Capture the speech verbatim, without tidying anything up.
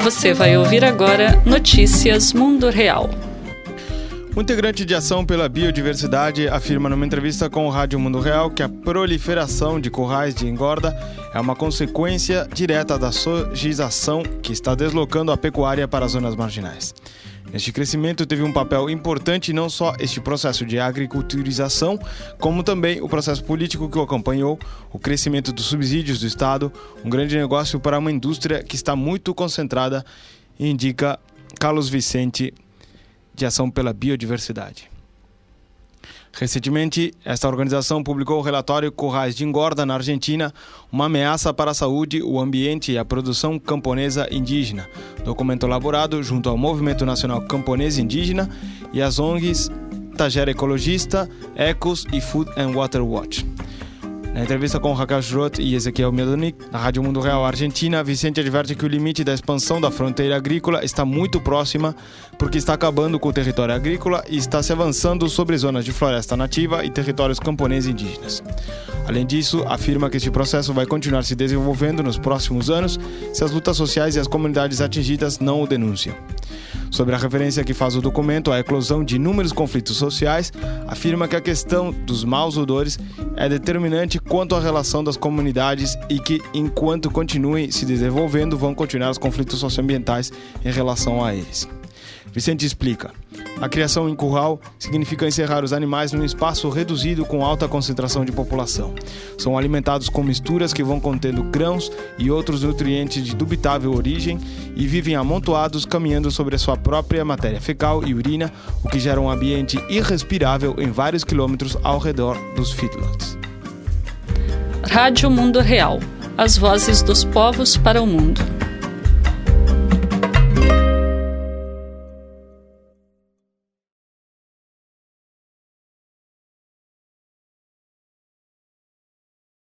Você vai ouvir agora Notícias Mundo Real. Um integrante de Ação pela Biodiversidade afirma numa entrevista com o Rádio Mundo Real que a proliferação de currais de engorda é uma consequência direta da sojização que está deslocando a pecuária para as zonas marginais. Este crescimento teve um papel importante não só este processo de agriculturização, como também o processo político que o acompanhou, o crescimento dos subsídios do Estado, um grande negócio para uma indústria que está muito concentrada, indica Carlos Vicente, de Ação pela Biodiversidade. Recentemente, esta organização publicou o relatório Currais de Engorda na Argentina, uma ameaça para a saúde, o ambiente e a produção camponesa indígena, documento elaborado junto ao Movimento Nacional Camponês Indígena e as O N Gs Tagera Ecologista, Ecos e Food and Water Watch. Na entrevista com Raquel Schrott e Ezequiel Medonic, na Rádio Mundo Real Argentina, Vicente adverte que o limite da expansão da fronteira agrícola está muito próxima porque está acabando com o território agrícola e está se avançando sobre zonas de floresta nativa e territórios camponeses indígenas. Além disso, afirma que este processo vai continuar se desenvolvendo nos próximos anos se as lutas sociais e as comunidades atingidas não o denunciam. Sobre a referência que faz o documento à eclosão de inúmeros conflitos sociais, afirma que a questão dos maus odores é determinante quanto à relação das comunidades e que, enquanto continuem se desenvolvendo, vão continuar os conflitos socioambientais em relação a eles. Vicente explica: a criação em curral significa encerrar os animais num espaço reduzido com alta concentração de população. São alimentados com misturas que vão contendo grãos e outros nutrientes de dubitável origem e vivem amontoados caminhando sobre a sua própria matéria fecal e urina, o que gera um ambiente irrespirável em vários quilômetros ao redor dos feedlots. Rádio Mundo Real. As vozes dos povos para o mundo.